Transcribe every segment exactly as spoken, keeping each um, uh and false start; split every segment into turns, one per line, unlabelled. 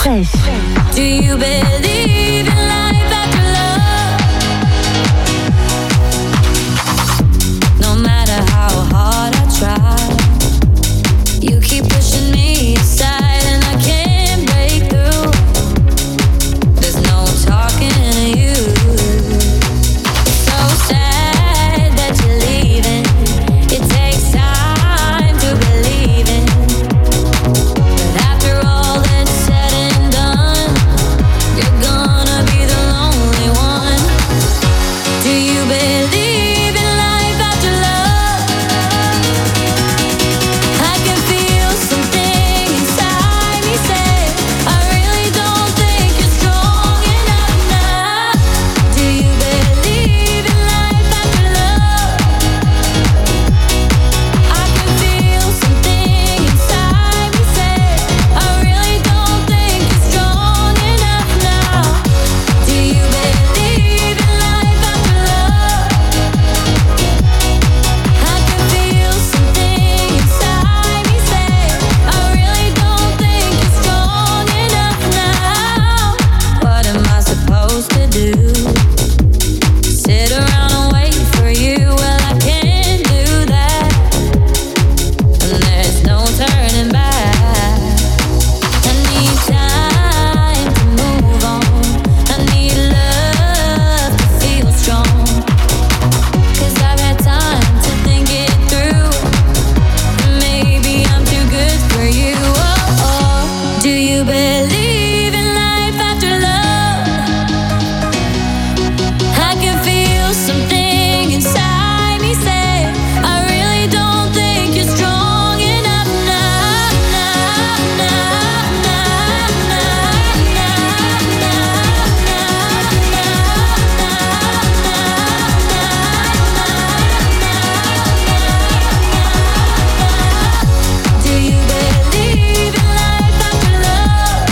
Fresh.
Do you believe in life after love? No matter how hard I try, you keep pushing me aside and I can't break through. There's no talking to you. So sad that you're leaving. It takes time to believe in. But after all that's said and done, you're gonna be the lonely one. Do you believe in life after love? I can feel something inside me say, I really don't think you're strong enough now. Do you believe in life after love? I can feel something inside me say, I really don't think you're strong enough now. Do you believe in life after love? I can feel something inside me say, I really don't think you're strong enough now. What am I supposed to do? Sit around and wait for you? Well, I can't do that. And there's no turning back. I need time to move on. I need love to feel strong. Cause I've had time to think it through. Maybe I'm too good for you. Oh, oh. Do you believe in life after love? I can feel something inside me say, I really don't think you're strong enough now. Now, now, now, now, Do you believe in life after love?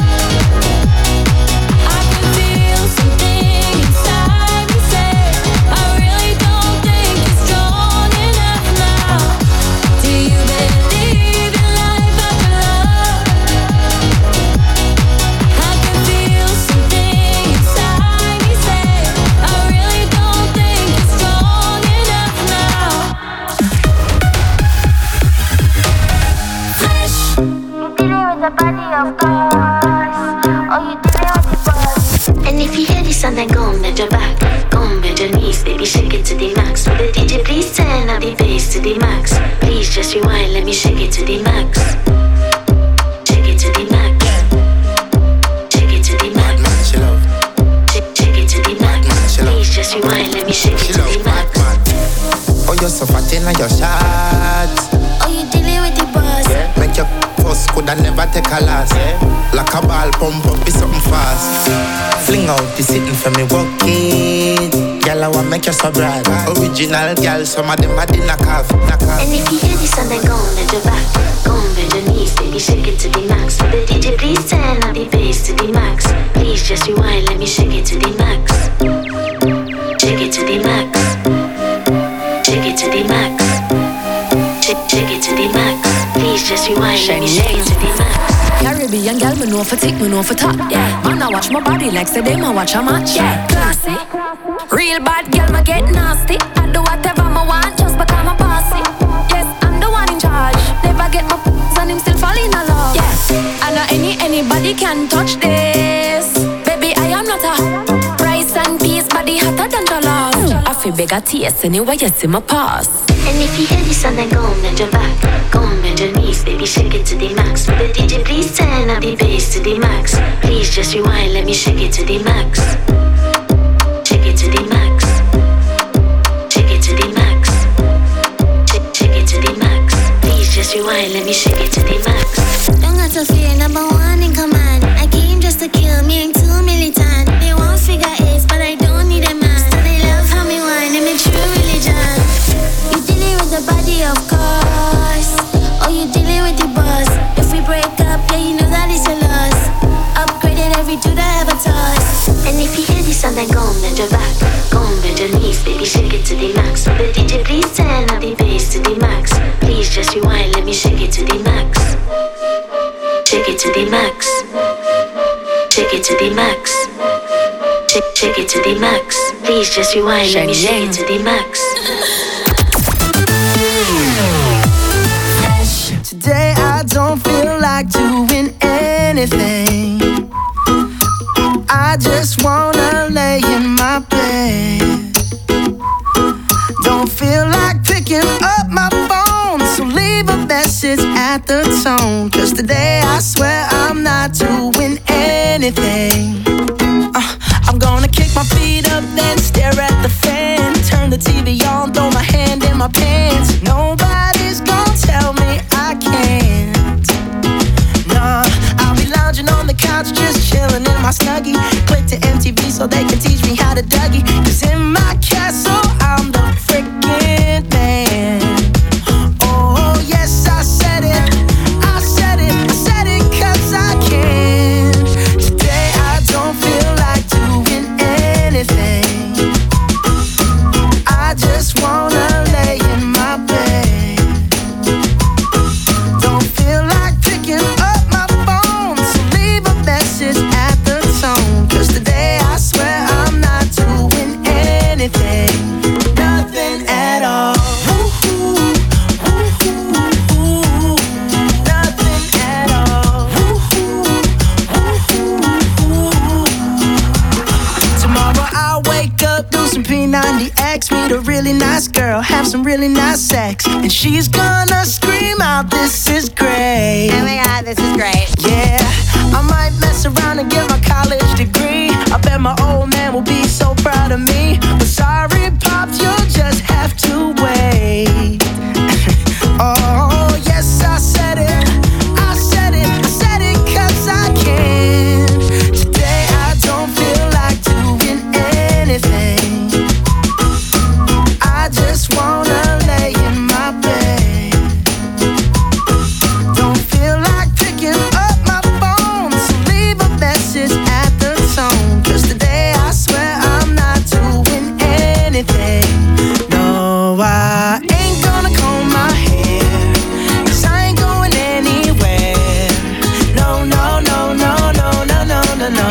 I can feel something inside me say, I really don't think you're strong enough now. Do you believe in life after love? I can feel something inside me say, I really don't think you're strong enough now. Fresh.
You dealing with the body of course, or you dealing with the body. And if you hear this song, then go and bend your back, go and bend your knees, baby, shake it to the max. Will the D J please turn up the bass to the max? Please just rewind, let me shake it to the max. Shake it to the max. Shake it to the max.
Man, she love.
Shake, shake it to the max.
Man, she love.
Please just rewind, let me shake
She
it to
love
the
bad
max.
man. Oh, you're so fat in your shots.
Oh, you dealing with the boss.
Make your first coulda never take a last. Like a ball pump up, be something fast. Fling out the sitting for me, walk it. Girl, I want make you so bright. Original girl, some of them are in a calf.
And if you hear this song, then go and bend your back, go and bend your knees, baby, shake it to the max. Will the D J please turn up the bass to the max? Please just rewind, let me shake it to the max. Shake it to the max. Shake it to the max. Shake, shake it to the max. Please just rewind, let me shake it to the max.
Caribbean girl, me know for tick, me know for top. Yeah, man, I watch my body like say they ma watch a match. Yeah, classy. Real bad girl, me get nasty. I do whatever me want just because I'm bossy. Yes, I'm the one in charge. Never get my p***s and him still fall in love. Yeah, I know any anybody can touch this. Baby, I am not a rice and peas body hotter than jollof. I feel bigger taste anyway you see my pass.
And if you hear this song, then go and bend your back, go and bend your knees, baby, shake it to the max. Will the D J please turn up the bass to the max? Please just rewind, let me shake it to the max. Shake it to the max. Shake it to the max. Shake, shake it to the max. Please just rewind, let me shake it to the max. Don't got to fear, number one in command. I came just to kill me, ain't too militant. They want figure eights, but I don't need a man. So they love how me whine, and me true religion. You dealing with the body, of course, or you dealing with the boss. If we break up, yeah, you know that it's a loss. Upgraded every dude I ever touched. And if you hear this song, then go and bend your back, go and bend your knees, baby, shake it to the max. Will the D J please turn up the bass to the max? Please just rewind, let me shake it to the max. Shake it to the max. the max. Shake, shake it to the max. Please just rewind, let me shake it to the max.
Today I don't feel like doing anything. I just wanna lay in my bed. Don't feel like picking up my phone, so leave a message at the tone. Cause today I swear I'm not doing anything. uh, I'm gonna kick my feet up, then stare at the fan. Turn the T V on, throw my hand in my pants. Nobody's gonna tell me I can't. Nah, I'll be lounging on the couch, just chilling in my Snuggie. Click to M T V so they can teach me how to Dougie. Cause in my castle, I'm the freaking man. Oh, yes, I said it. I said it. I said it cause I can. Today I don't feel like doing anything. I just wanna lay in my bed. Don't feel like picking up my phone, so leave a message at the tone. Cause today I swear I'm not doing anything. Nothing at all. Ooh, ooh, ooh, ooh. Nothing at all. Ooh, ooh, ooh. Tomorrow I'll wake up, do some P ninety X, meet a really nice girl, have some really nice sex, and she's gonna scream out, "This is great."
Oh my god, this is great.
Yeah, I might mess around and get my college degree. I bet my old man will be so proud of me. But sorry, Pops, you'll just have to wait. Oh, yes, I said it. I said it. I said it cause I can. Today I don't feel like doing anything. I just wanna lay in my bed. Don't feel like picking up my phone, so leave a message at the tone. Cause today I swear I'm not doing anything. No, I ain't gonna comb my hair, cause I ain't going anywhere. No, no, no, no, no, no, no, no, no.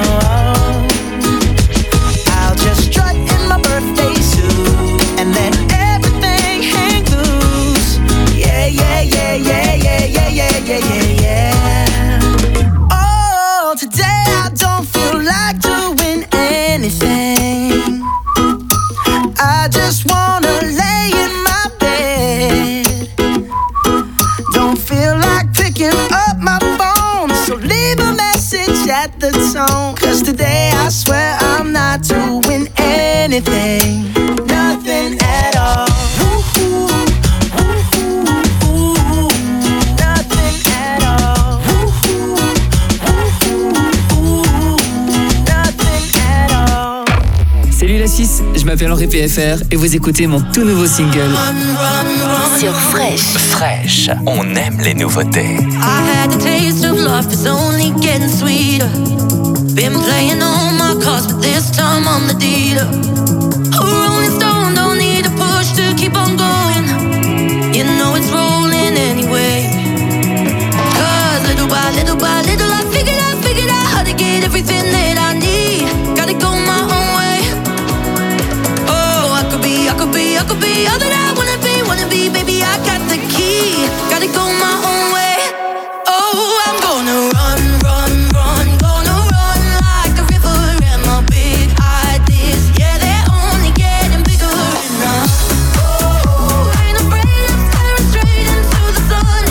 I'll just strut in my birthday suit and let everything hang loose. Yeah, yeah, yeah, yeah, yeah, yeah, yeah, yeah, yeah, yeah. Oh, today I don't feel like doing anything. I just wanna lay in my bed. Don't feel like picking up my phone, so leave a message at the tone. Cause today I swear I'm not doing anything. Nothing at all. Ooh, ooh, ooh, ooh. Nothing at all. Ooh, ooh, ooh. Nothing at all.
Salut la Suisse, je m'appelle Henri P F R et vous écoutez mon tout nouveau single.
Sur Fresh.
Fresh, on aime les nouveautés.
I had the taste of love, it's only getting sweeter. Been playing all my cards, but this time I'm the dealer. A rolling stone, don't need a push to keep on going. You know it's rolling anyway. Cause little by little by little I figured out, figured out how to get everything that I need. Gotta go my own way. Oh, I could be, I could be, I could be all that I wanna be, wanna be, baby, I got the key. Gotta go my own way. Oh, I'm gonna run, run, run, gonna run like a river, and my big ideas, yeah, they're only getting bigger enough. Oh, ain't afraid of staring straight into the sun.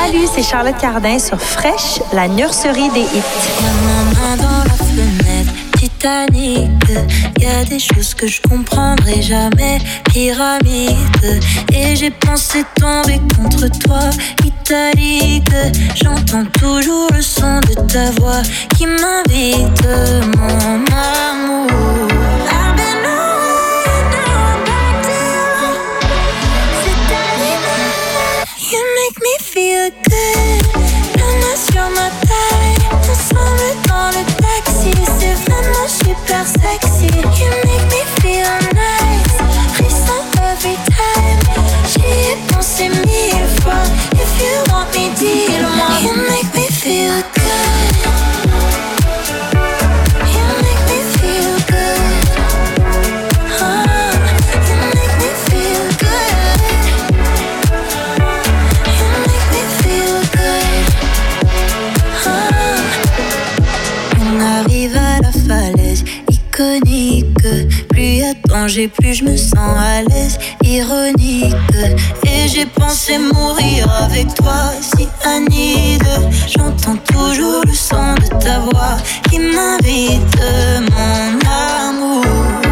Salut, c'est Charlotte Cardin sur Fresh, la nurserie des hits.
Y'a ma main dans la fenêtre, Titanic. Y'a des choses que je comprendrai jamais, pyramide. Et j'ai pensé tomber contre toi, italique. J'entends toujours le son de ta voix qui m'invite, mon amour. Feel good, la main sur ma taille. Ensemble dans le taxi, c'est vraiment super sexy. You make me feel nice, frisson every time. J'y ai pensé mille fois. If you want me, dis-le-moi. You make me feel good. You make me feel good. Oh, you make me feel good. On arrive à la falaise iconique. Plus y a de danger, plus je me sens à l'aise. Ironique. Et j'ai pensé mourir avec toi, si Anide. J'entends toujours le son de ta voix qui m'invite, mon amour.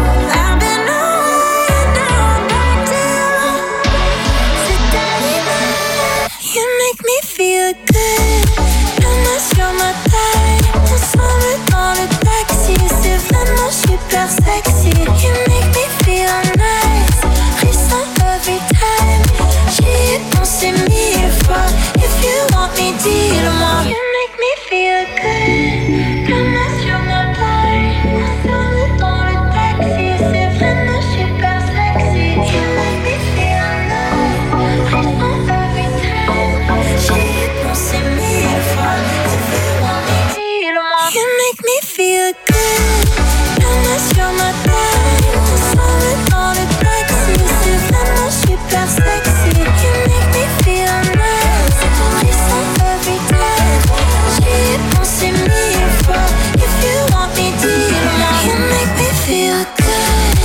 You make me feel good, la main sur ma taille. Ensemble dans le taxi, c'est vraiment super sexy. You make me feel nice, frisson every time. J'y ai pensé mille fois. If you want me, dis-le-moi. You make me feel good, la main sur ma taille. Ensemble dans le taxi, c'est vraiment super sexy. You make me feel nice, frisson every time. J'y ai pensé mille fois. If you want me, dis-le-moi. You make me feel good, la main sur ma taille. Ensemble dans le taxi, c'est vraiment super sexy. You make me feel nice, frisson every time. J'y ai pensé mille fois. If you want me, dis-le-moi. You make me feel good.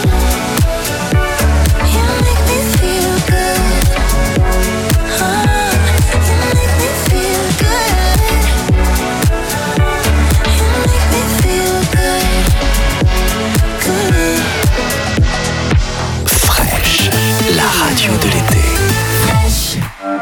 You make me feel good. Oh, you make me feel good. You make me feel good. Good.
Fresh, la radio de l'été.
Fresh.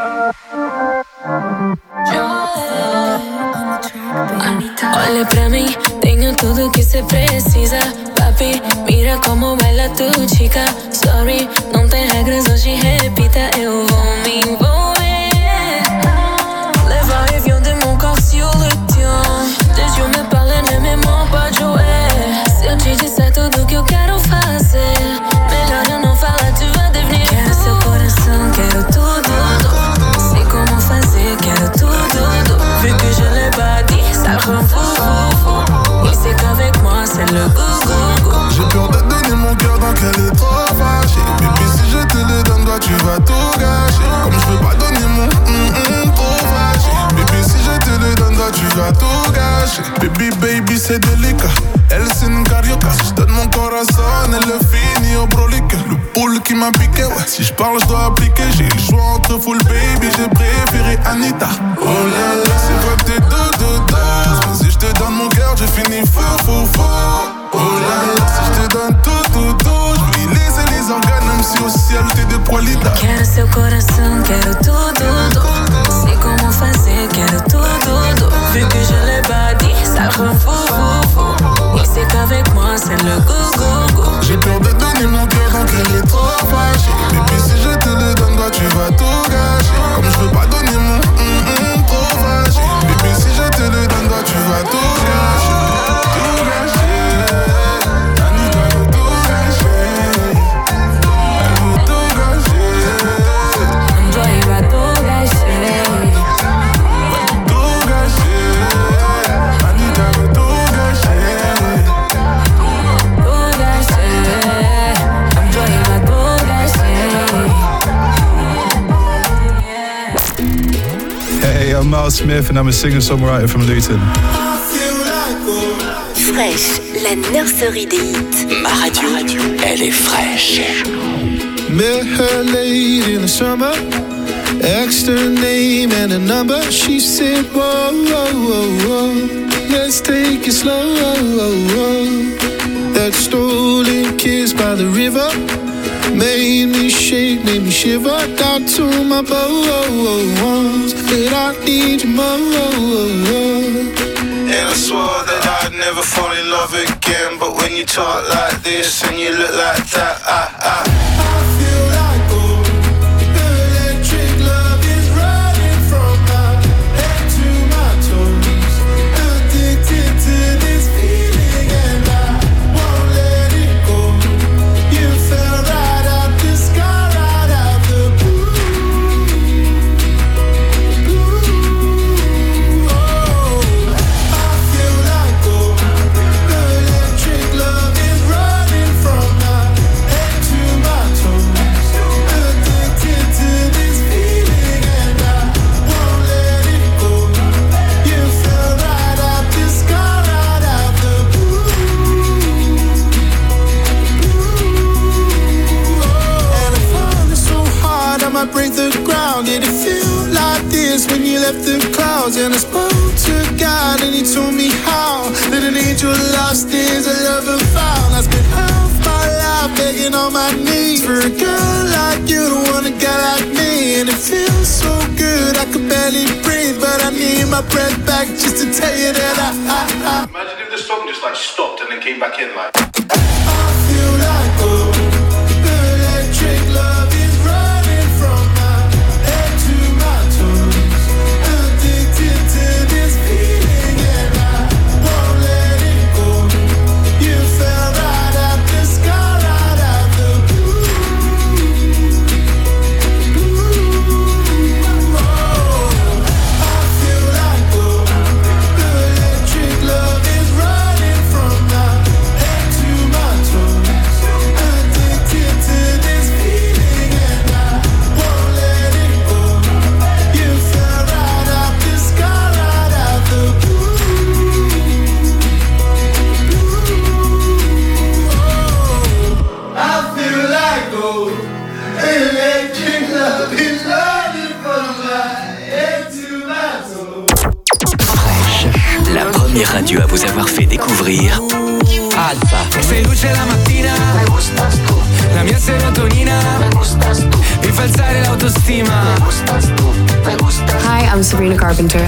Olha pra mim, tenho tudo que cê precisa. Papi, mira como baila tu chica. Sorry, não tem regras, hoje repita. Eu vou me envolver. Les va-et-vient de mon corps sur le tien. Tes yeux me parlent, ne me mens pas, Joé. Se eu te disser tudo que eu quero fazer, melhor eu não falar, tu vai devenir. Quero seu coração, quero tudo. Sei como fazer, quero tudo. Vu que je l'ai pas dit, ça le rend fou, fou, fou. Il sait qu'avec moi c'est le goût.
J'ai peur de donner mon cœur donc elle est trop fâchée. Baby, si je te le donne, toi tu vas tout gâcher. Comme je veux pas donner mon hum hum trop fâché. Baby, si je te le donne, toi tu vas tout gâcher. Baby, baby, c'est délicat. Elle c'est une carioca. Si je donne mon corazon, elle le finit au brolique. Le poule qui m'a piqué, ouais. Si je parle, je dois appliquer. J'ai le choix entre full baby, j'ai préféré Anita. Oh là là, c'est vrai que t'es deux, deux, deux. Mais si je te donne mon cœur, je finis fou, fou, fou. Oh là là, si je te donne tout, tout, tout, je vais laisser les organes, même si au ciel t'es de qualité.
Quero seu coração, quero tudo. Sei como fazer, quero tudo. Vu que je l'ai pas dit, ça le rend fou, fou, fou. Il sait qu'avec moi c'est le goût, goût, goût.
J'ai peur de donner mon cœur donc elle est trop fâchée. Mais puis si je te le donne, toi tu vas tout gâcher. Comme je veux pas donner mon hum hum trop fâché. Mais puis si je te le donne, toi tu vas tout gâcher. Tout gâcher. Anita veut tout gâcher. Elle veut tout gâcher.
Toi il va tout gâcher.
Tout gâcher. Anita veut tout gâcher.
Tout gâcher. Toi il va tout gâcher.
Hey, I'm Miles Smith and I'm a singer-songwriter from Luton.
Fresh, la nurserie des hits.
Ma radio, elle est fraîche.
Met her late in the summer Asked her name and a number. She said, whoa, whoa, whoa, whoa. Let's take it slow. That stolen kiss by the river made me shake, made me shiver. Down to my bones that I need you more. And I swore that I'd never fall in love again. But when you talk like this and you look like that, I, I, I feel like gold. The electric love is running from my head to my toes. Addicted to this feeling and I won't let it go. You fell right out the sky, right out the blue. Blue. Oh, I feel like gold. The electric love is running from my head to my toes. Addicted to this feeling and I won't let it go. You fell right out the sky, right out the blue. And I'm falling so hard I might break the ground. Did it feel like this when you left the clouds? And I spoke to God and he told me how that an angel lost is a lover found. I spent half my life begging on my knees for a girl like you to want a guy like me. And it feels so good I could barely breathe, but I need my breath back just to tell you that I, I, I
Imagine if the song just like stopped and then came back in like.
I feel like gold. The electric love is running from my head to my toes. Addicted to this feeling and I won't let it go. You fell right out the sky, right out the blue. Blue. Oh, I feel like gold. The electric love is running from my head to my toes. Addicted to this feeling and I won't let it go. You fell right out the sky, right out the blue. Oh, I feel like gold. Electric love is running from my head to my toes.
Fresh, la première radio à vous avoir fait découvrir Alpha.
Sei luce la mattina, mi gustas tu. La mia serotonina, mi gustas tu. Mi fa alzare l'autostima, mi gustas tu. Mi gustas.
Hi, I'm Sabrina Carpenter.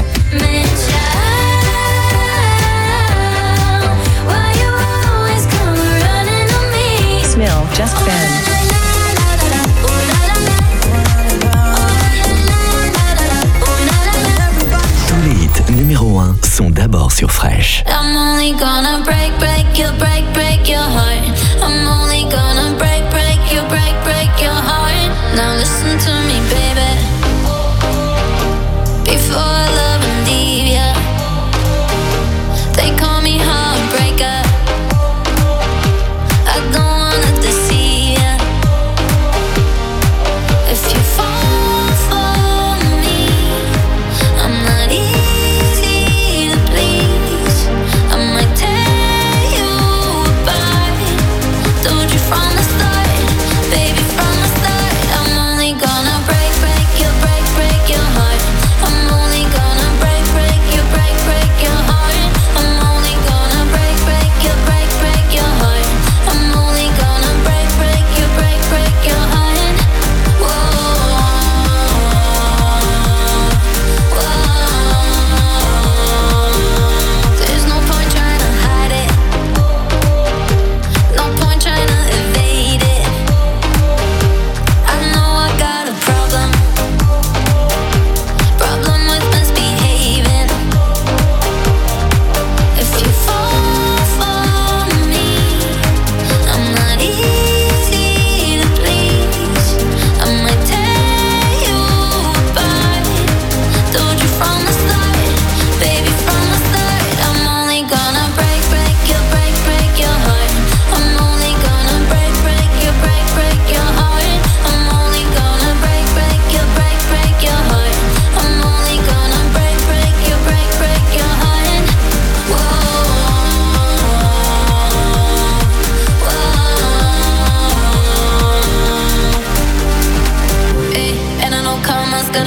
Smell, Just Ben.
Tous les hits numéro un sont d'abord sur Fresh.
I'm only gonna break, break you, break, break your heart. I'm only gonna break, break you, break, break your heart. Now listen to me, baby. Before I love and leave ya, they call me heartbreaker. I don't wanna deceive ya. If you fall for me, I'm not easy to please. I might tear you apart. Told you from the start, baby, from the start. I'm only gonna break, break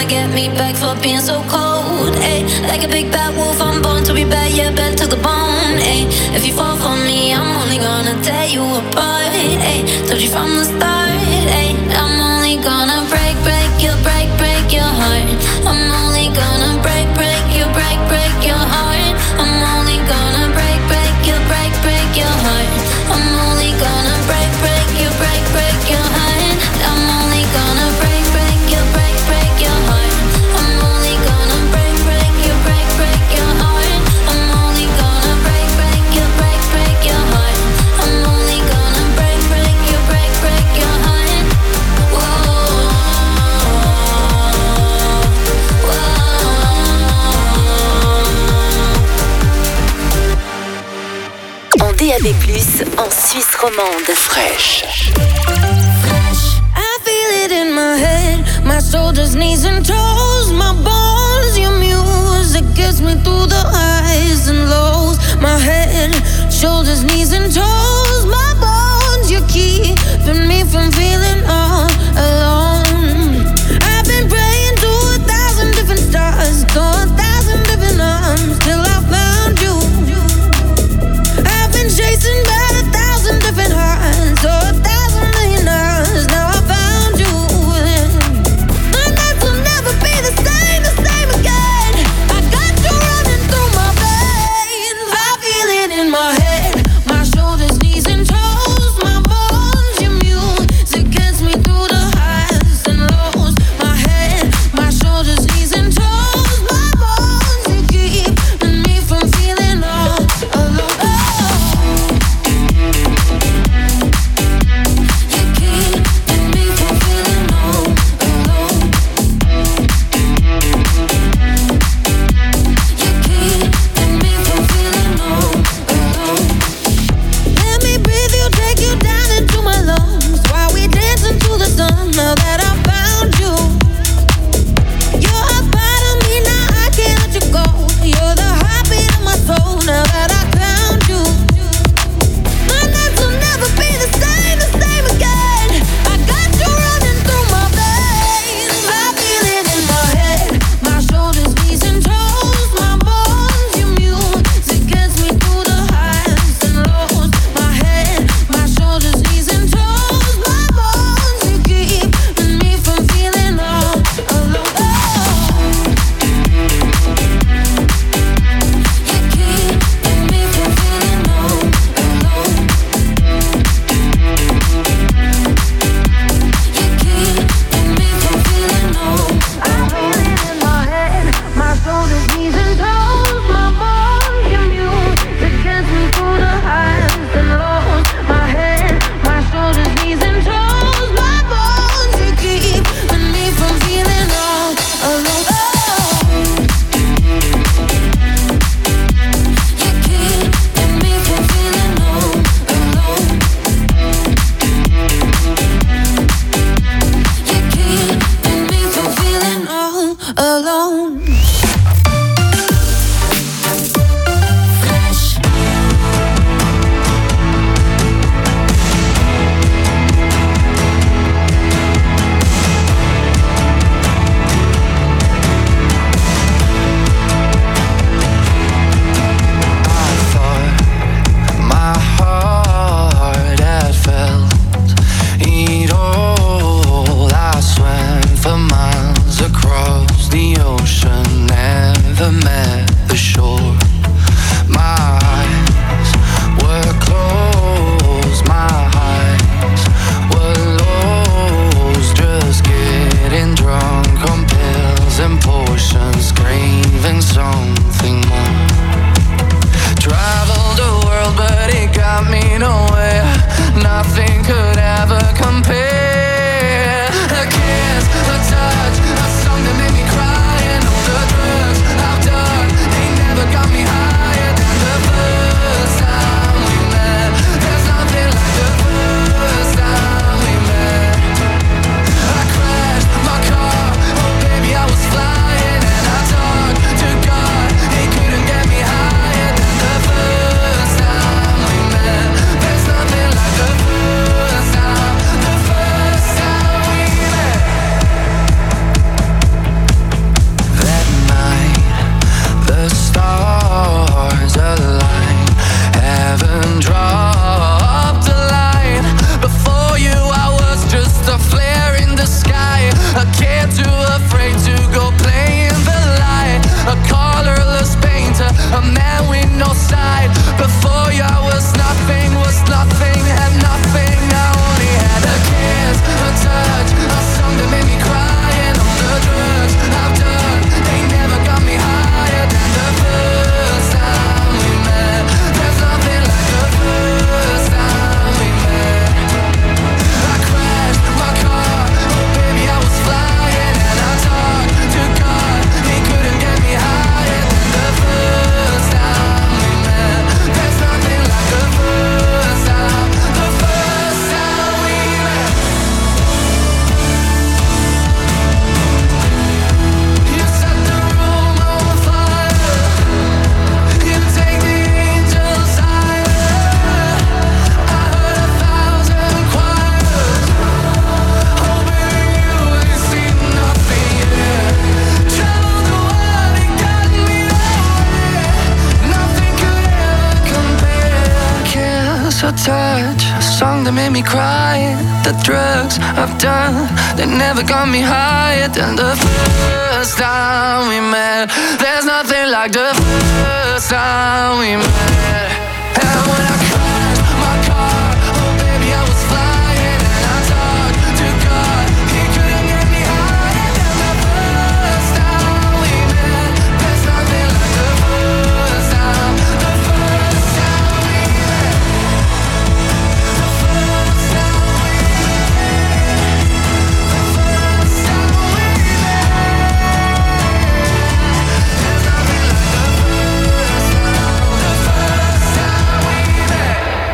get me back for being so cold, ayy. Like a big bad wolf, I'm born to be bad, yeah, bad to the bone, ayy. If you fall for me, I'm only gonna tear you apart, ayy. Told you from the start, ayy. I'm only gonna break, break you, break, break your heart. I'm only gonna break, break you, break, break your heart. I'm only gonna break, break you, break, break your heart. I'm only gonna break, break you, break, break your heart. I'm only gonna break, break you, break, break your heart. I'm only gonna break, break you, break, break your heart. I'm only gonna break, break you, break, break your heart. I'm only gonna break, break you, break, break your heart. Whoa, whoa.
En D A B plus, en Suisse romande.
Fresh.
I feel it in my head, my shoulders, knees and toes, my bones. Your music gets me through the highs and lows. My head, shoulders, knees and toes, my bones. You're keeping me from feeling all alone. I've been praying to a thousand different stars, to a thousand different arms, till I found you. I've been chasing by a thousand different hearts, to a thousand million hours. Now I found you. My nights will never be the same, the same again. I got you running through my veins. I feel it in my head, my shoulders, knees and toes, my bones. Your music gets me
that made me cry. The drugs I've done, they never got me higher than the first time we met. There's nothing like the first time we met. And when I crashed my car, oh baby I was flying, and I talked to God, he couldn't get me higher than the first time we met. There's nothing like the first time, the first time we met. The first time we met. The first time we met. There's nothing like the first time, the first time we met.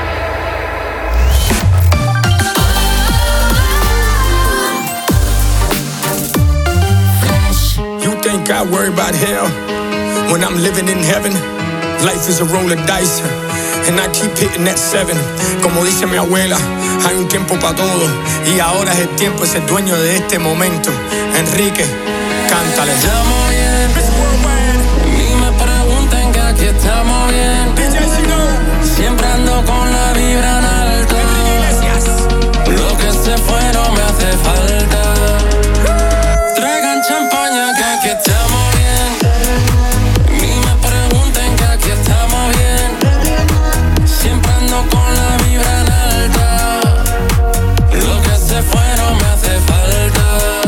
You think I worry about hell when I'm living in heaven? Life is a roll of dice, and I keep hitting that seven. Como dice mi abuela, hay un tiempo para todo, y ahora es el tiempo de ser dueño de este momento. Enrique, cántale.
Estamos bien, ni me pregunten que aquí estamos bien. Siempre ando con la vibra en alto. Lo que se fue no me hace falta. Traigan champaña que aquí estamos bien. Ni me pregunten que aquí estamos bien. Siempre ando con la vibra en alta. Lo que se fue no me hace falta.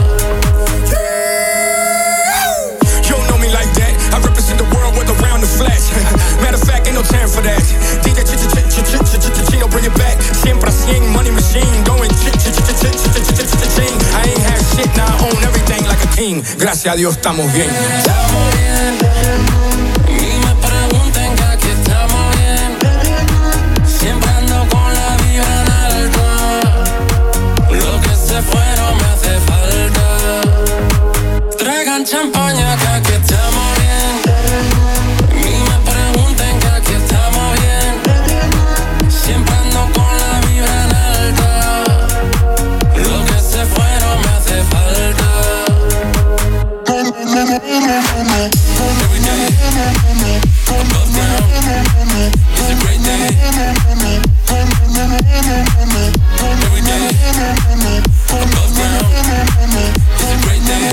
You don't know me like that. I represent the world with around the flash. Matter of fact, ain't no time for that. D J Chino, bring it back. Siempre cien, money machine, going ch-ch-ch-ch-ch-ch-ch-ch-ch-ch-ch-ch. I ain't had shit, now I own everything like a king. Gracias a Dios estamos bien.
Estamos bien. Ni me pregunten que aquí estamos bien. Siempre ando con la vibra en alto. Lo que se fue no me hace falta. Traigan champaña que aquí estamos bien. Ni me pregunten que aquí estamos bien. Siempre ando con la vibra en alta. Lo que se fue no me hace falta. Every day, above ground, it's a great day. Every day, above ground, it's a great day.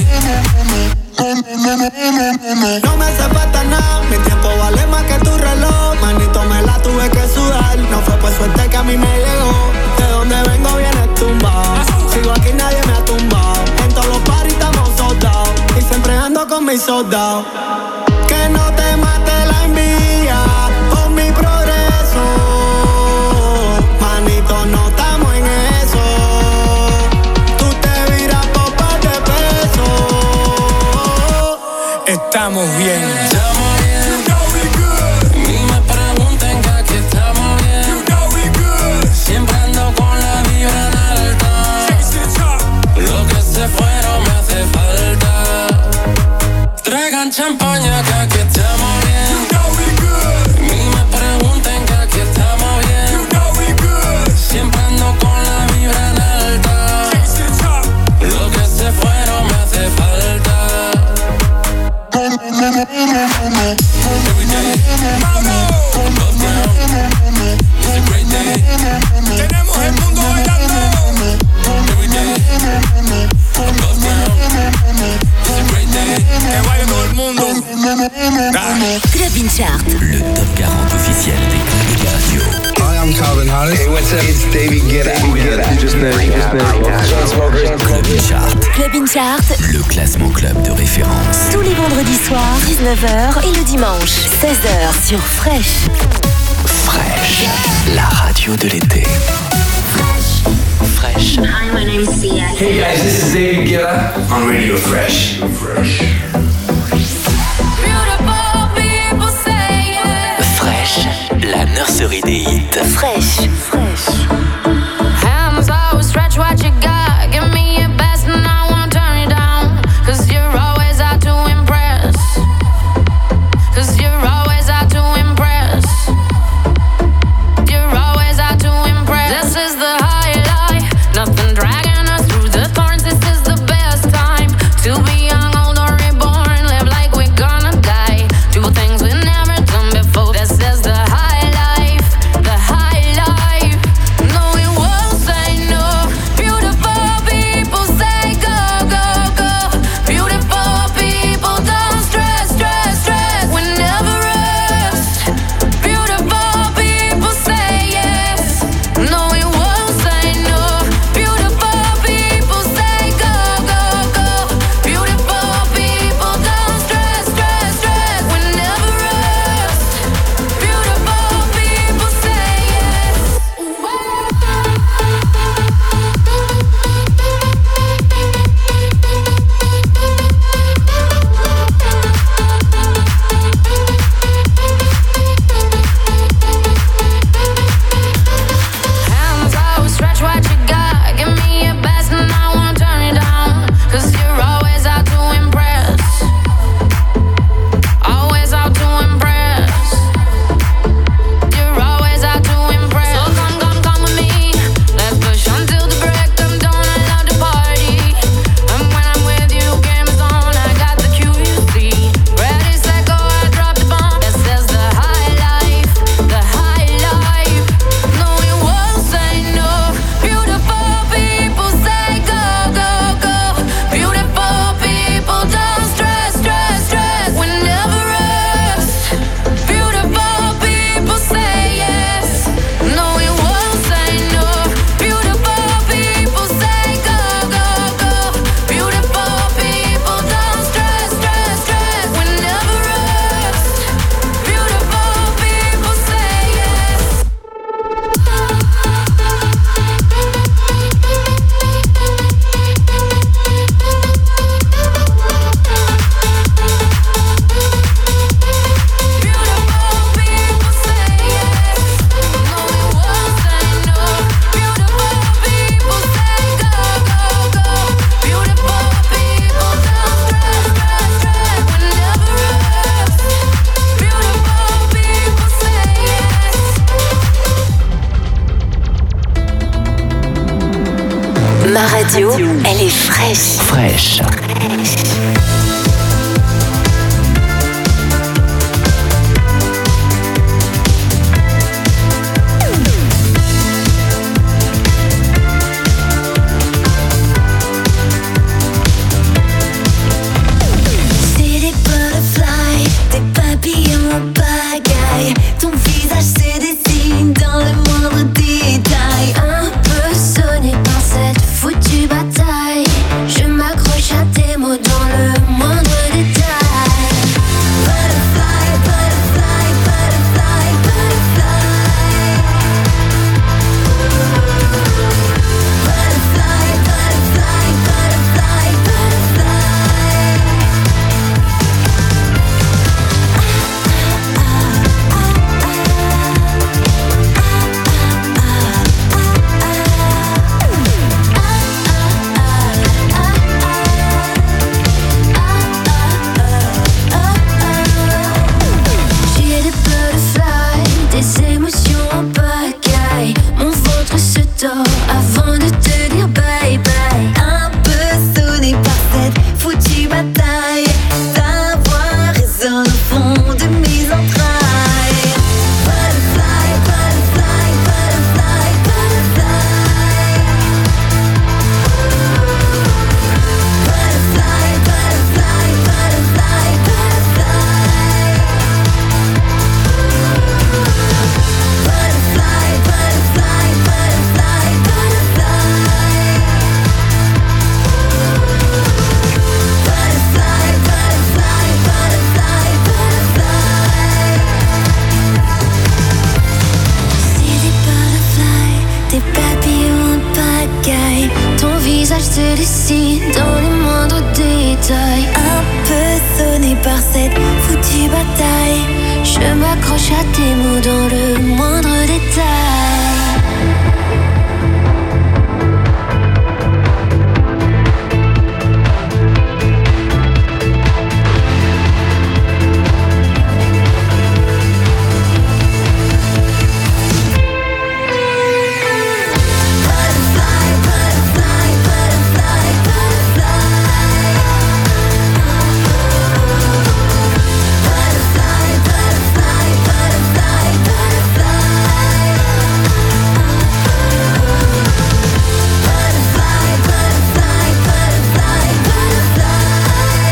No me hace falta nada, mi tiempo vale más que tu reloj. Manito, me la tuve que sudar, no fue por suerte que a mí me llegó. De donde vengo viene tumbado, sigo aquí nadie me ha tumbado. En todos los paris estamos soldados, y siempre ando con mis soldados. Que no te mate la envidia por mi progreso. Manito, no estamos en eso. Tú te viras por par de pesos.
Estamos bien.
Estamos bien. Ni me pregunten que aquí estamos bien. Siempre ando con la vibra en alta. Lo que se fue no me hace falta. Traigan champaña que aquí estamos bien. Ni me pregunten que aquí estamos bien. Siempre ando con la vibra en alta. Lo que se fue no me hace falta. Every day, above ground, it's a great day.
Tenemos el mundo bailando.
Every day, above ground, it's a great day.
Que baile todo el mundo. Dale.
Club in Chart.
Le top quarante officiel des clubs de radio.
Hi, I'm Calvin Harris. Hey, what's up? It's David Guetta. You just know, you just know.
Club in Chart.
Club in Chart.
Le classement club de référence.
Tous les vendredis soirs, dix-neuf heures et le dimanche, seize heures sur Fresh.
Fresh, la radio de l'été. Fresh.
Hi, my name is Sia.
Hey guys, this is David Guetta on Radio Fresh. Fresh.
Fresh, la nurserie des hits.
Fresh. Fresh.
Hands always stretch what you got. Give me your best and I won't turn you down. Cause you're always out to impress. Cause you're always out to impress. You're always out to impress. This is the highlight. Nothing dragging us through the thorns. This is the best time to be young, old or reborn. Live like we're gonna die. Do things we've never done before. This is the high life. The high life. No, it was
Elle est fraîche.
Fraîche.
C'est des butterflies, des papillons en pagaille. Ton visage se dessine dans le moindre détail. Un peu sonné par cette foutue bataille. Je m'accroche à tes mots dans le moindre détail. Butterfly, butterfly, butterfly, butterfly. Butterfly, butterfly, butterfly, J'ai des butterflies, des émotions en pagaille. Mon ventre se tord avant de te dire bye bye. Un peu sonné par cette foutue bataille. Ta voix résonne au fond de mes entrailles. Butterfly, butterfly, butterfly, butterfly. Butterfly, butterfly, butterfly, butterfly. Butterfly, butterfly, butterfly, butterfly. Butterfly, butterfly, butterfly, butterfly. C'est des butterflies, des papillons en pagaille. Ton visage se dessine dans les moindres détails. Un peu sonné par cette foutue bataille. Je m'accroche à tes mots dans le moindre détail. Butterfly, butterfly, butterfly, butterfly. Butterfly, butterfly, butterfly, butterfly. Butterfly, butterfly, butterfly, butterfly.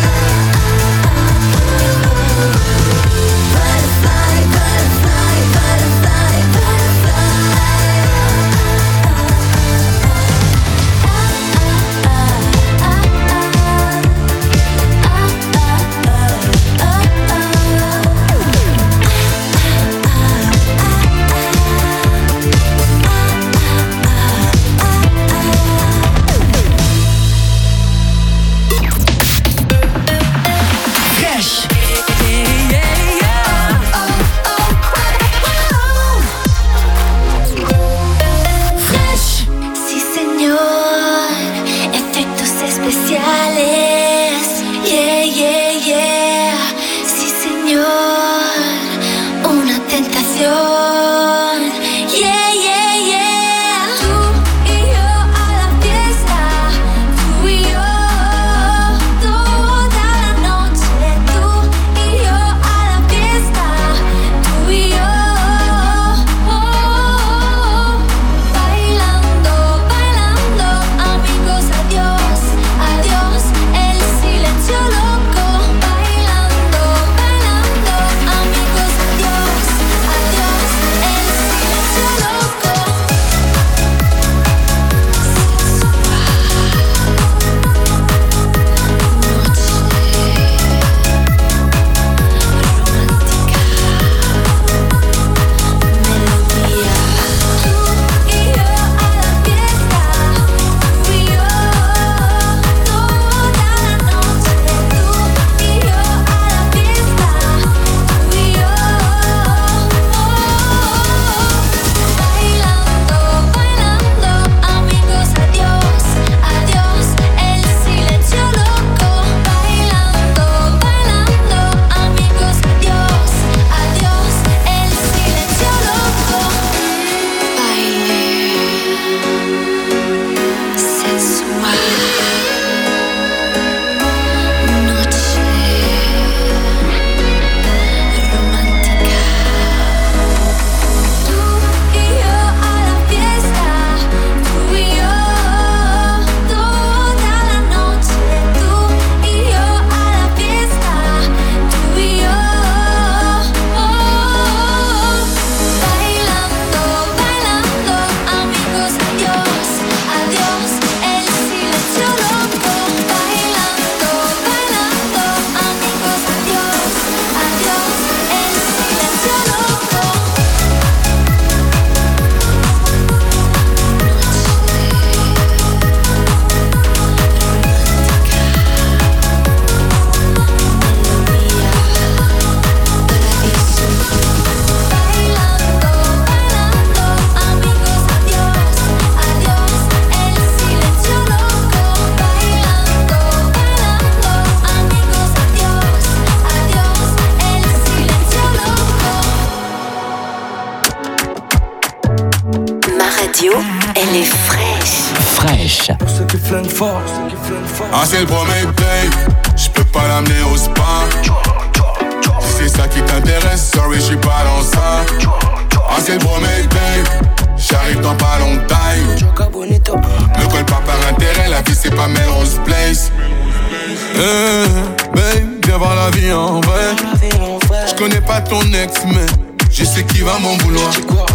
Butterfly, butterfly, butterfly,
Fresh.
Fresh. Sí, señor. Efectos especiales. Yeah, yeah, yeah. Sí, señor. Una tentación. Yeah, yeah, yeah. Tú y yo a la fiesta. Tú y yo toda la noche. Tú y yo a la fiesta. Tú y yo bailando, bailando. Amigos, adiós, adiós.
qui flingue fort.
Ah c'est le premier babe, j'peux pas l'amener au spa. Si c'est ça qui t'intéresse, sorry j'suis pas dans ça. Ah c'est le premier babe, j'arrive dans pas longtemps. Me colle pas par intérêt, la vie c'est pas Melrose Place. Hey, babe, viens voir la vie en vrai. J'connais pas ton ex mais je sais qui va m'en vouloir.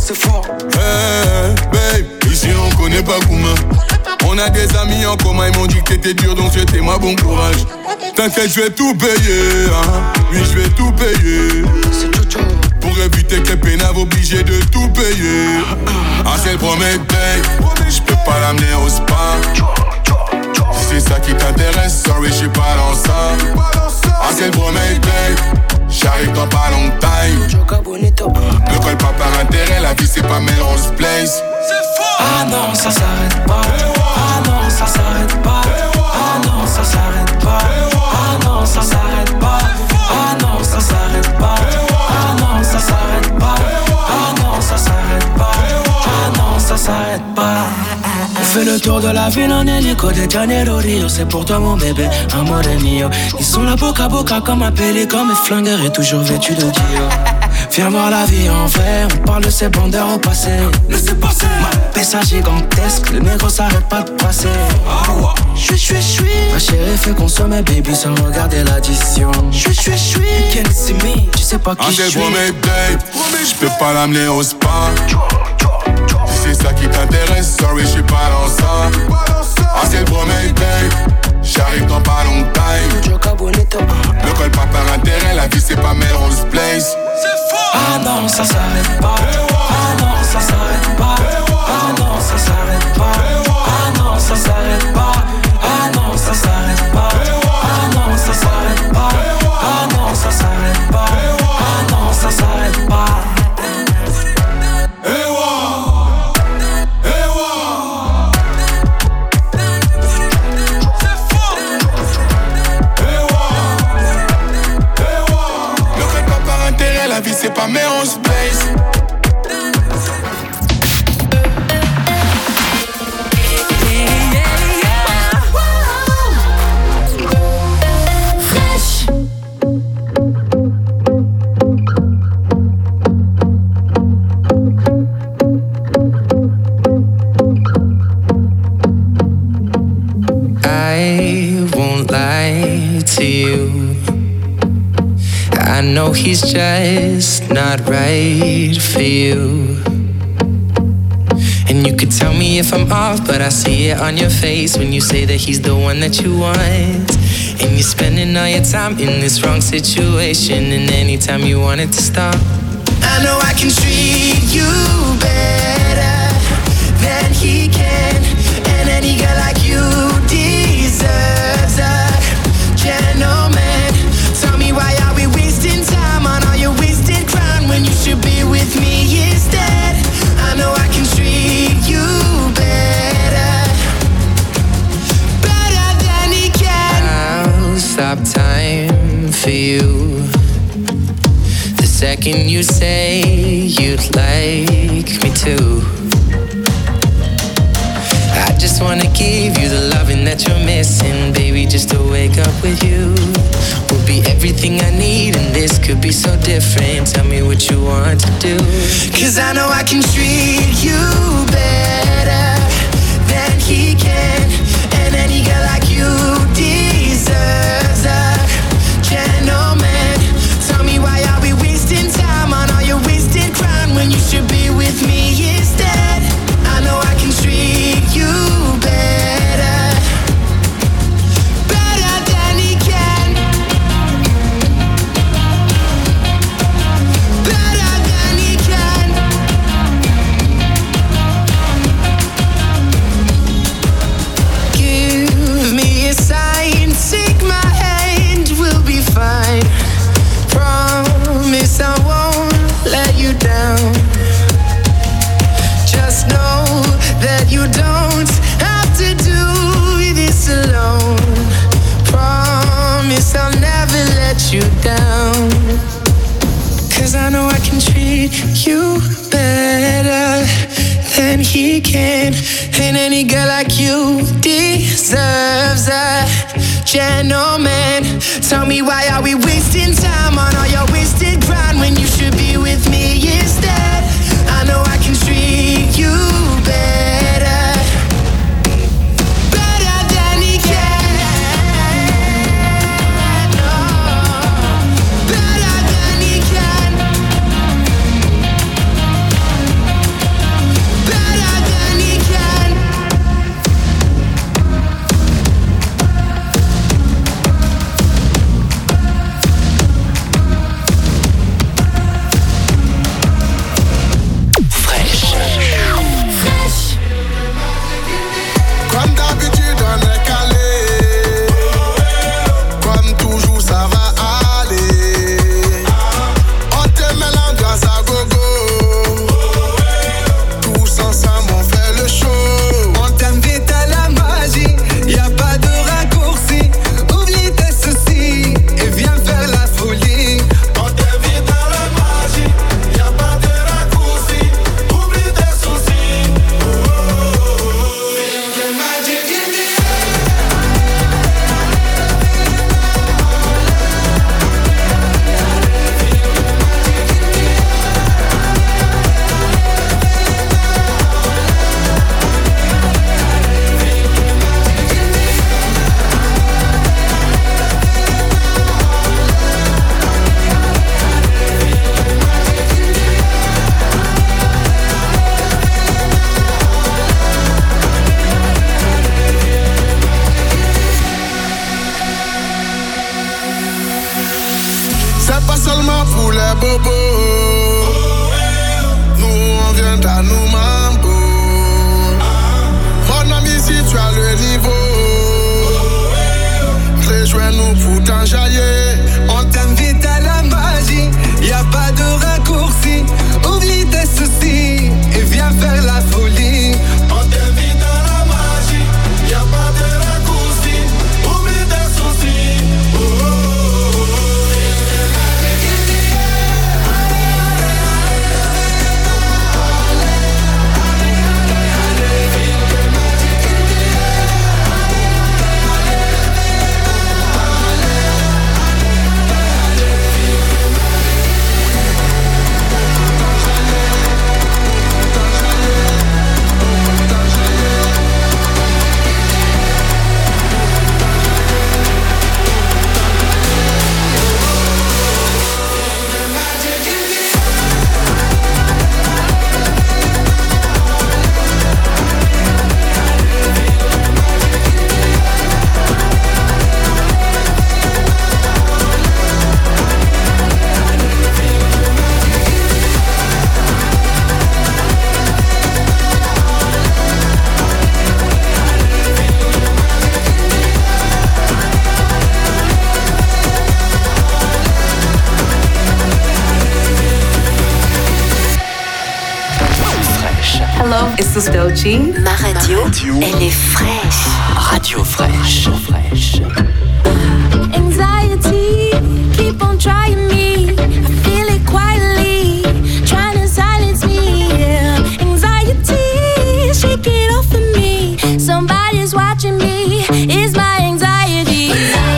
Hey, babe, ici on connaît pas Kouma. On a des amis en commun, ils m'ont dit que t'étais dur donc souhaitez-moi bon courage. T'inquiète, je vais tout payer, hein. Oui, je vais tout payer. Pour éviter que les pénaves obligés de tout payer. Ah, c'est le premier babe, j'peux pas l'amener au spa. Si c'est ça qui t'intéresse, sorry, j'suis pas dans ça. Ah, c'est le premier babe, j'arrive dans pas longtemps. Ne colle pas par intérêt, la vie c'est pas Melrose Place.
Ah non, ça s'arrête pas. Ah non, ça s'arrête pas. Ah non, ça s'arrête pas. Ah non, ça s'arrête pas. Ah non, ça s'arrête pas. Ah non, ça s'arrête pas. Ah non, ça s'arrête pas. Ah non, ça s'arrête pas. On fait le tour de la ville en hélico de Janeiro Rio. C'est pour toi mon bébé, amore mio. Ils sont là boca à boca comme un pélican. Mes flingueurs est toujours vêtu de Dior. Viens voir la vie en vrai, on parle de ces bandeurs au passé. Laissez passer. Ma pessa gigantesque, le négro s'arrête pas de passer. J'suis, j'suis, j'suis. Ma chérie fait consommer baby sans regarder l'addition. J'suis, j'suis, j'suis. You can't see me, tu sais pas qui j'suis.
Ah c'est le premier date, j'peux pas l'amener au spa. Si c'est ça qui t'intéresse, sorry j'suis pas dans ça. Ah c'est le premier date, j'arrive dans pas longtemps. Ne colle pas par intérêt, la vie c'est pas Melrose Place.
Ah non, ça s'arrête pas. Ah non, ça s'arrête pas. Ah non, ça s'arrête pas. Ah non, ça s'arrête pas. Ah non, ça s'arrête pas. Ah non, ça s'arrête pas. Ah non, ça s'arrête pas. Ah non, ça s'arrête pas.
La vie c'est pas Melrose Place.
I won't lie to you. I know he's just not right for you. And you could tell me if I'm off, but I see it on your face when you say that he's the one that you want. And you're spending all your time in this wrong situation, and anytime you want it to stop,
I know I can treat you better than he can. And any girl like you deserves a gentleman. Tell me why are we wasting time on all your wasted crown when you should be with me instead. I know I can treat you better, better than he can.
I'll stop time for you the second you say you'd like me to. I just wanna give you the loving that you're missing, baby. Just to wake up with you will be everything I need, and this could be so different. Tell me what you want to do,
'cause I know I can treat you better than he can. And any girl like you deserves a gentleman. Tell me why are we wasting time on all your wasted crown when you should be with me instead. I know I can treat you better, better than he can, better than he can.
gentleman. Tell me why are we wasting time on all your wasted grind when you should be with me instead. I know I can treat you better, better than he can. Oh, better than he can. Better than he can.
Comme d'habitude on est calé, comme toujours ça va aller. On te met l'ambiance à gogo, tous ensemble on fait le show.
On t'invite à la magie, y'a pas de raccourci. Oublie tes soucis et viens faire la folie.
On t'invite à la magie, y'a pas de raccourci. Oublie tes soucis. Oh, oh, oh, oh. Feel the magic in the air. C'est pas seulement pour les bobos. Nous on vient à nous mambo. Mon ami si tu as le niveau, rejoins-nous pour t'enjailler.
On t'invite à la magie, y'a pas de raccourci. Oublie tes soucis et viens faire la folie.
On t'invite à la magie, y'a pas de raccourci. Oublie tes soucis. Oh, oh, oh, oh.
Hello, it's Dochi.
Ma radio, elle est fraîche.
Radio fraîche. Fraîche.
Anxiety, keep on trying me. I feel it quietly, trying to silence me. Yeah. Anxiety, shake it off of me. Somebody's watching me. It's my anxiety.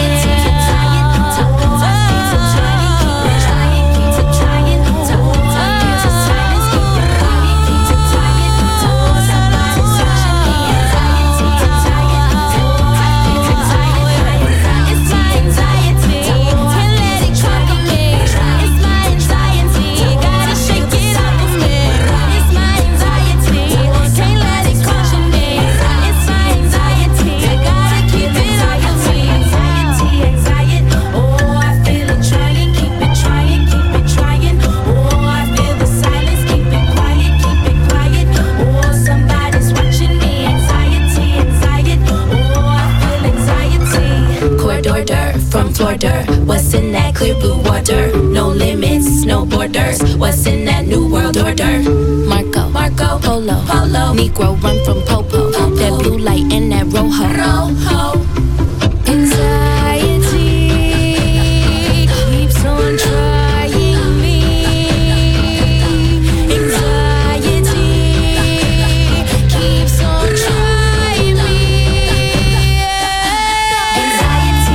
What's in that clear blue water? No limits, no borders. What's in that new world order? Marco, Marco, Polo, Polo. Negro run from Popo. Popo. That blue light in that Rojo. Rojo. Anxiety keeps on trying me. Anxiety keeps on trying me. Anxiety.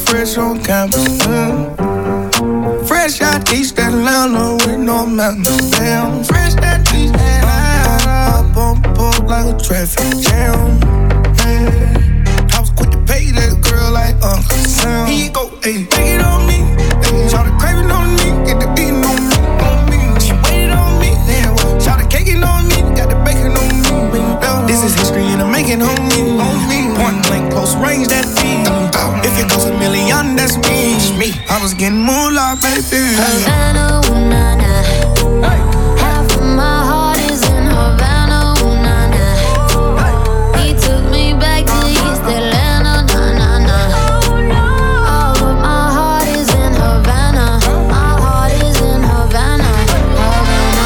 fresh on campus. Mm. Fresh out East Atlanta with no mountains. Damn, fresh out East Atlanta. Up on board like a traffic jam. Yeah. I was quick to pay that girl like Uncle Sam. Here you go, ayy, take it on me. Ayy, shout the craving on me, get the beating on me, on me. She waited on me, then shout the caking on me, got the bacon on me. This is history and I'm making on me, on me. Point blank, close range, that feed. If it goes a million, that's me. me. I was getting moolah, baby.
Havana, ooh, nah, nah. Hey. Half of my heart is in Havana, ooh, nah, nah. Hey. He took me back to East Atlanta, nah, nah, nah. All of my heart is in Havana. My heart is in Havana. Havana,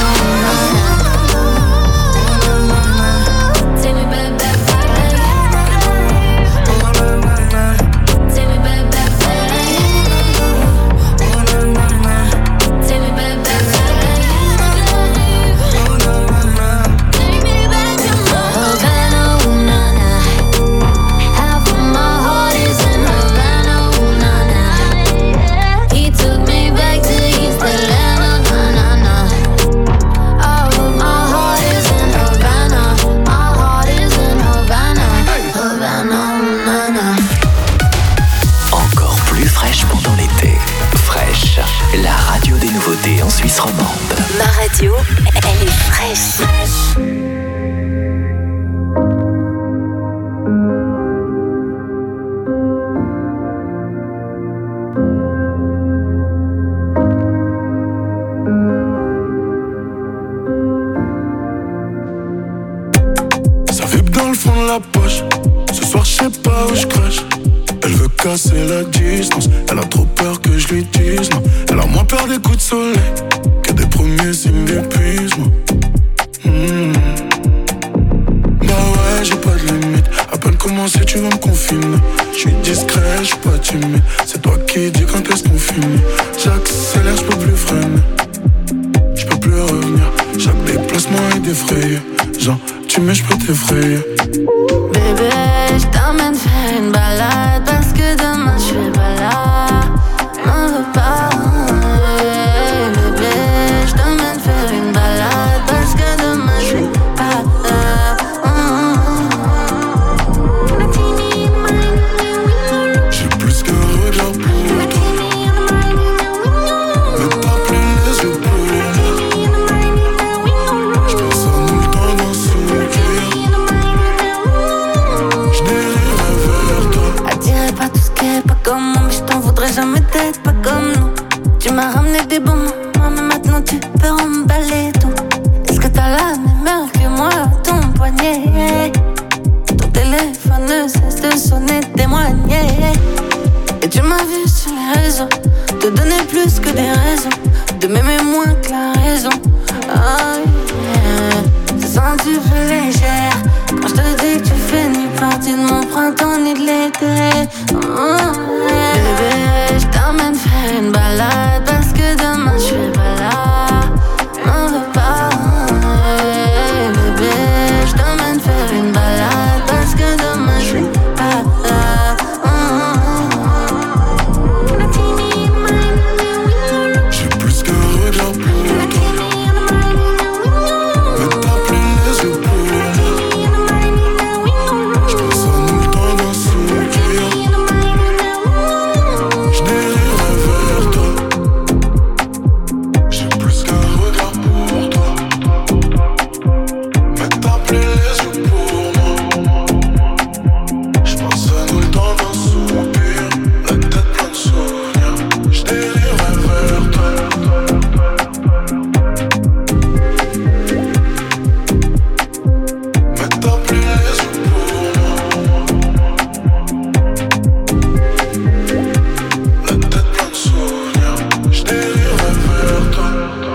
ooh, nah, nah. Take me back, back, back, back. Take me back, back, back. Take me back, back, back. Take me back to Havana, ooh, nah, nah. Half of my heart is in Havana, ooh, nah, nah. He took me back to East Atlanta, nah, nah, nah. All of my heart is in Havana. My heart is in Havana. Havana, ooh, nah, nah.
Encore plus fraîche pendant l'été. Fraîche, la radio des nouveautés en Suisse romande.
Ma radio, elle est fraîche.
Ça vibre dans le fond de la poche. Ce soir, je sais pas où je crache. Elle veut casser la distance. Elle a trop peur que je lui dise non. Elle a moins peur des coups de soleil que des premiers signes d'épuisement. Hmm. Bah ouais, j'ai pas de limite. À peine commencé, tu vas me confiner. Je suis discret, je suis pas timide. C'est toi qui dis quand est-ce qu'on finit. J'accélère, je peux plus freiner. Je peux plus revenir. Chaque déplacement est défrayé. Genre, tu mets, je peux t'effrayer.
Bébé, je t'emmène faire une balade parce que demain je suis pas là. M'en veux pas. Bébé, je t'emmène faire une balade parce que demain je suis pas là.
J'ai plus qu'un regard pour toi. Mais pas plus les yeux pour moi. J'passe à nous le temps d'un sourire. J'dérive vers toi.
Attiré par tout ce qui est pas comme moi, mais je t'en voudrais jamais d'être pas comme nous. Tu m'as ramené des bons moments, mais maintenant tu peux emballer tout. Est-ce que t'as la même heure que moi à ton poignet? Ton téléphone ne cesse de sonner, témoigner. Et tu m'as vu sur les réseaux te donner plus que des raisons, de m'aimer moins que la raison. Oh yeah. Te sens tu peu légère quand je te dis que tu fais ni partie de mon printemps ni de l'été. Oh yeah. Bébé, je t'emmène faire une balade parce que demain je suis pas là. M'en veux pas. Bébé, je t'emmène faire une balade parce que demain je suis pas là.
J'ai plus qu'un regard pour toi. Mais pas plus les yeux pour moi. J'passe à nous le temps d'un sourire. J'dérive vers toi. J'ai plus qu'un regard pour toi. Mais pas plus les yeux pour moi. J'passe à nous le temps d'un soupir. La tête pleine de souvenirs. J'dérive vers toi. Mais t'as plus les yeux pour moi. La tête pleine de souvenirs. J'dérive vers toi.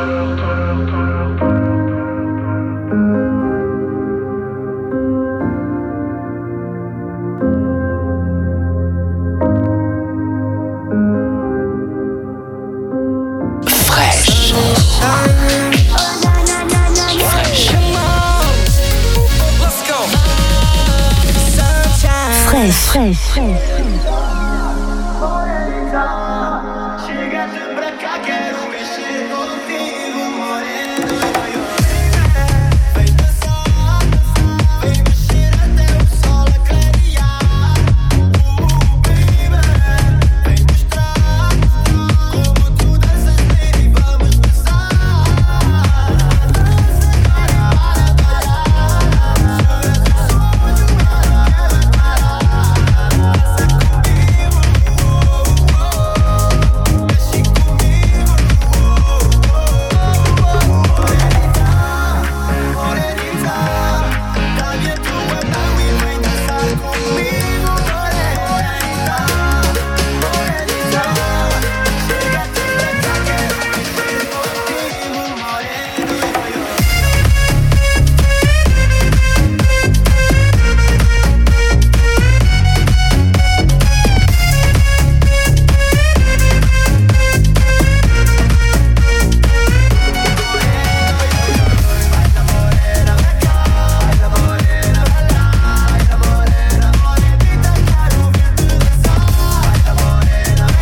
Fraîche. Fraîche.
Fraîche. Fraîche.